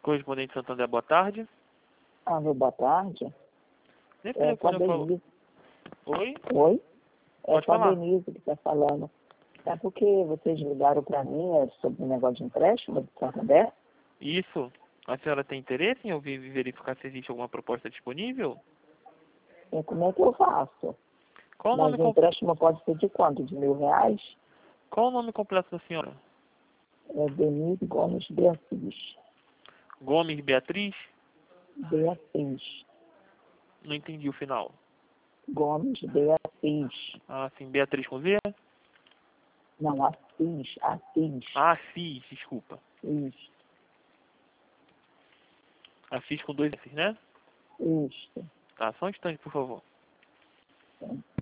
Correspondente Santander, boa tarde. Alô, boa tarde. Nem É com a telefone eu falo. Denise. Oi? Oi? É Pode com a falar. Denise que está falando. É porque vocês ligaram para mim sobre o negócio de empréstimo do Santander? Isso. A senhora tem interesse em ouvir e verificar se existe alguma proposta disponível? E como é que eu faço? Qual o Mas nome, o empréstimo pode ser de quanto? De R$ 1.000? Qual o nome completo da senhora? É Denise Gomes Beatriz. Gomes Beatriz? Beatriz. Não entendi o final. Gomes Beatriz. Ah, sim. Beatriz com Z? Não, Assis. Assis. Ah, Assis, desculpa. Isso. Assis com 2 S, né? Isso. Tá, só um instante, por favor. Sim.